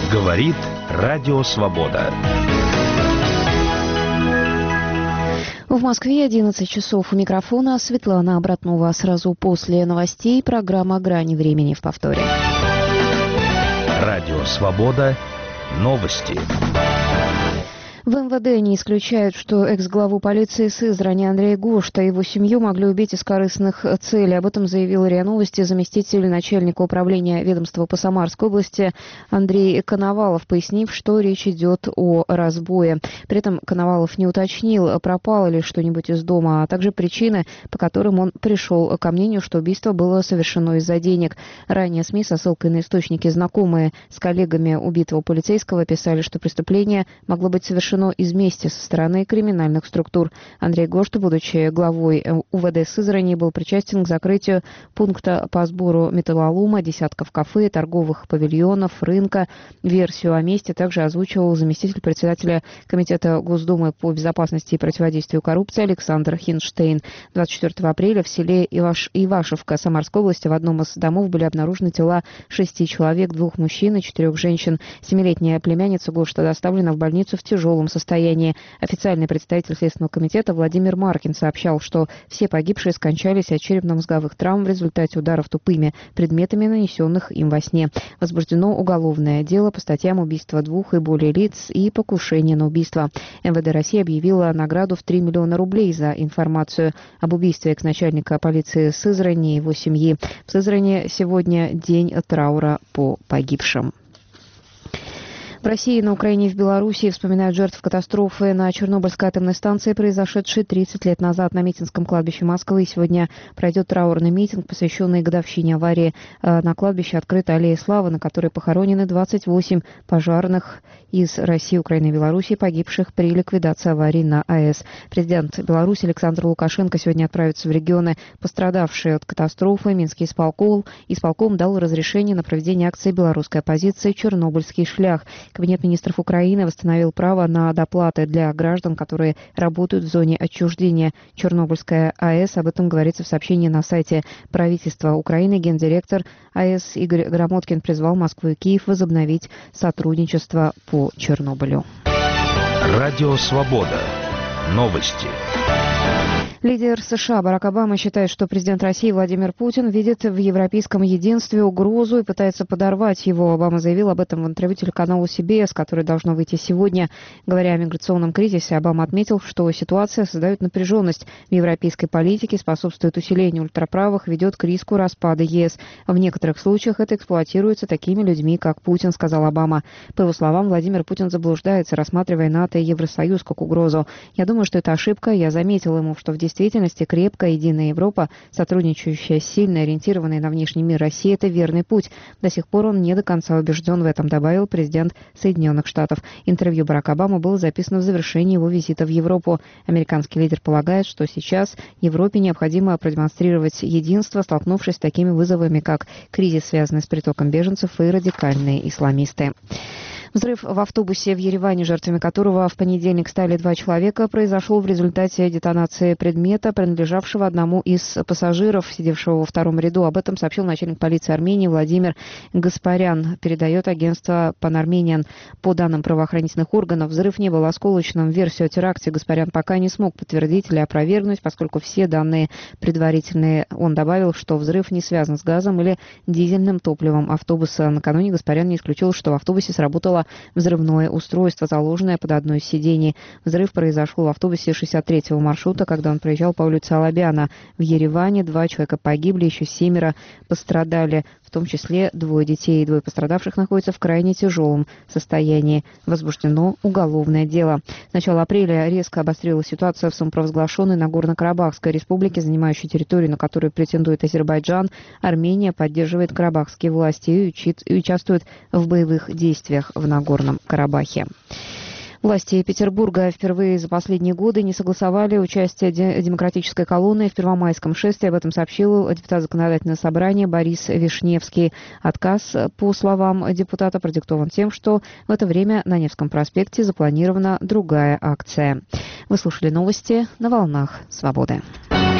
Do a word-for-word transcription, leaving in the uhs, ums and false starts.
Говорит Радио Свобода. В Москве одиннадцать часов. У микрофона Светлана Обратнова. Сразу после новостей программа «Грани времени» в повторе. Радио Свобода. Новости. В эм вэ дэ не исключают, что экс-главу полиции Сызрани Андрея Гошта и его семью могли убить из корыстных целей. Об этом заявил РИА Новости заместитель начальника управления ведомства по Самарской области Андрей Коновалов, пояснив, что речь идет о разбое. При этом Коновалов не уточнил, пропало ли что-нибудь из дома, а также причины, по которым он пришел ко мнению, что убийство было совершено из-за денег. Ранее СМИ со ссылкой на источники, знакомые с коллегами убитого полицейского, писали, что преступление могло быть совершено из мести со стороны криминальных структур. Андрей Гошта, будучи главой у вэ дэ Сызрани, был причастен к закрытию пункта по сбору металлолома, десятков кафе, торговых павильонов, рынка. Версию о месте также озвучивал заместитель председателя Комитета Госдумы по безопасности и противодействию коррупции Александр Хинштейн. двадцать четвёртого апреля в селе Иваш... Ивашевка Самарской области в одном из домов были обнаружены тела шести человек, двух мужчин и четырех женщин. Семилетняя племянница Гошта доставлена в больницу в тяжелом состоянии. Официальный представитель Следственного комитета Владимир Маркин сообщал, что все погибшие скончались от черепно-мозговых травм в результате ударов тупыми предметами, нанесенных им во сне. Возбуждено уголовное дело по статьям убийства двух и более лиц и покушение на убийство. эм вэ дэ России объявила награду в три миллиона рублей за информацию об убийстве экс-начальника полиции Сызрани и его семьи. В Сызрани сегодня день траура по погибшим. В России, на Украине и в Белоруссии вспоминают жертв катастрофы на Чернобыльской атомной станции, произошедшей тридцать лет назад на Митинском кладбище Москвы. Сегодня пройдет траурный митинг, посвященный годовщине аварии. На кладбище открыта аллея славы, на которой похоронены двадцать восемь пожарных из России, Украины и Белоруссии, погибших при ликвидации аварии на АЭС. Президент Беларуси Александр Лукашенко сегодня отправится в регионы, пострадавшие от катастрофы. Минский исполком, исполком дал разрешение на проведение акции белорусской оппозиции «Чернобыльский шлях». Кабинет министров Украины восстановил право на доплаты для граждан, которые работают в зоне отчуждения Чернобыльская АЭС. Об этом говорится в сообщении на сайте правительства Украины. Гендиректор АЭС Игорь Громоткин призвал Москву и Киев возобновить сотрудничество по Чернобылю. Радио Свобода. Новости. Лидер США Барак Обама считает, что президент России Владимир Путин видит в европейском единстве угрозу и пытается подорвать его. Обама заявил об этом в интервью телеканалу си би эс, которое должно выйти сегодня. Говоря о миграционном кризисе, Обама отметил, что ситуация создает напряженность в европейской политике, способствует усилению ультраправых, ведет к риску распада ЕС. В некоторых случаях это эксплуатируется такими людьми, как Путин, сказал Обама. По его словам, Владимир Путин заблуждается, рассматривая НАТО и Евросоюз как угрозу. Я думаю, что это ошибка. Я заметил ему, что в В действительности крепкая, единая Европа, сотрудничающая с сильной, ориентированной на внешний мир России, это верный путь. До сих пор он не до конца убежден в этом, добавил президент Соединенных Штатов. Интервью Барака Обамы было записано в завершении его визита в Европу. Американский лидер полагает, что сейчас Европе необходимо продемонстрировать единство, столкнувшись с такими вызовами, как кризис, связанный с притоком беженцев, и радикальные исламисты. Взрыв в автобусе в Ереване, жертвами которого в понедельник стали два человека, произошел в результате детонации предмета, принадлежавшего одному из пассажиров, сидевшего во втором ряду. Об этом сообщил начальник полиции Армении Владимир Гаспарян, передает агентство Панармениан. По данным правоохранительных органов, взрыв не был осколочным. Версию о теракте Гаспарян пока не смог подтвердить или опровергнуть, поскольку все данные предварительные. Он добавил, что взрыв не связан с газом или дизельным топливом автобуса. Накануне Гаспарян не исключил, что в автобусе сработало взрывное устройство, заложенное под одно из сидений. Взрыв произошел в автобусе шестьдесят третьего маршрута, когда он проезжал по улице Алабяна. В Ереване два человека погибли, еще семеро пострадали, в том числе двое детей. Двое пострадавших находятся в крайне тяжелом состоянии. Возбуждено уголовное дело. С начала апреля резко обострилась ситуация в самопровозглашенной Нагорно-Карабахской республике, занимающей территорию, на которую претендует Азербайджан. Армения поддерживает карабахские власти и участвует в боевых действиях в Нагорном Карабахе. Власти Петербурга впервые за последние годы не согласовали участие демократической колонны в Первомайском шествии. Об этом сообщил депутат Законодательного собрания Борис Вишневский. Отказ, по словам депутата, продиктован тем, что в это время на Невском проспекте запланирована другая акция. Вы слушали новости на волнах Свободы.